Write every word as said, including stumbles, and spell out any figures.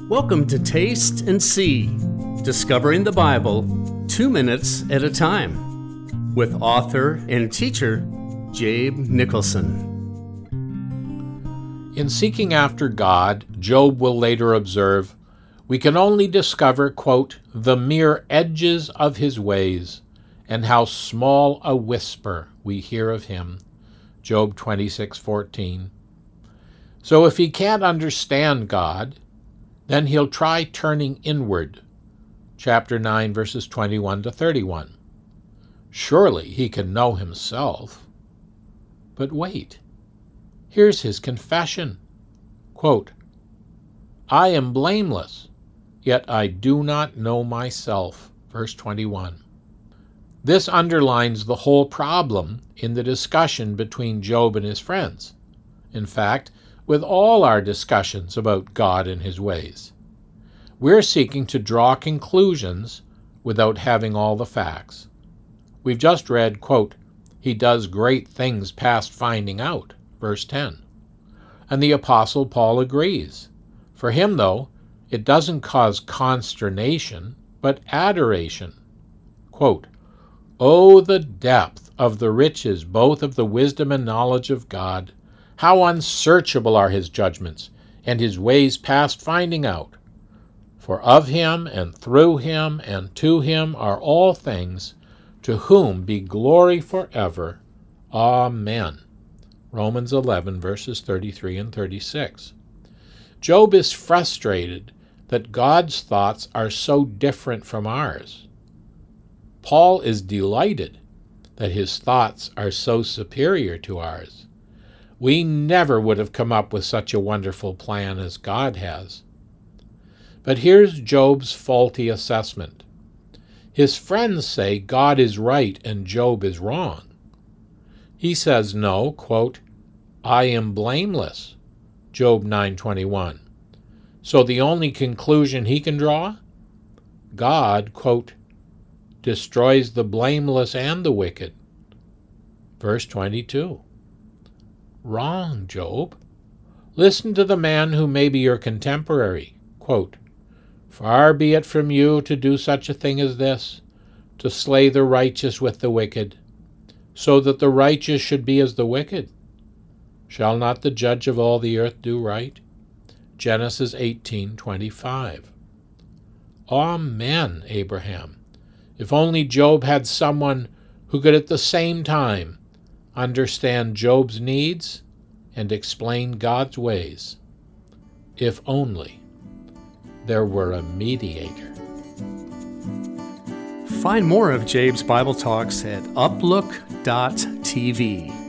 Welcome to Taste and See, Discovering the Bible two minutes at a time, with author and teacher Jabe Nicholson. In seeking after God, Job will later observe, we can only discover, quote, the mere edges of his ways, and how small a whisper we hear of him. Job twenty-six fourteen. So if he can't understand God, then he'll try turning inward. Chapter nine, verses twenty-one to thirty-one. Surely he can know himself. But wait, here's his confession. Quote, I am blameless, yet I do not know myself. Verse twenty-one. This underlines the whole problem in the discussion between Job and his friends. In fact, with all our discussions about God and his ways, we're seeking to draw conclusions without having all the facts. We've just read, quote, he does great things past finding out, verse ten. And the Apostle Paul agrees. For him, though, it doesn't cause consternation, but adoration. Quote, oh, the depth of the riches both of the wisdom and knowledge of God! How unsearchable are his judgments, and his ways past finding out! For of him, and through him, and to him are all things, to whom be glory forever. Amen. Romans eleven, verses thirty-three and thirty-six. Job is frustrated that God's thoughts are so different from ours. Paul is delighted that his thoughts are so superior to ours. We never would have come up with such a wonderful plan as God has. But here's Job's faulty assessment. His friends say God is right and Job is wrong. He says no, quote, I am blameless, Job nine twenty-one. So the only conclusion he can draw? God, quote, destroys the blameless and the wicked. Verse twenty-two. Wrong, Job. Listen to the man who may be your contemporary. Quote, far be it from you to do such a thing as this, to slay the righteous with the wicked, so that the righteous should be as the wicked. Shall not the judge of all the earth do right? Genesis eighteen twenty-five. Amen, Abraham. If only Job had someone who could at the same time understand Job's needs and explain God's ways. If only there were a mediator. Find more of Jabe's Bible Talks at uplook dot t v.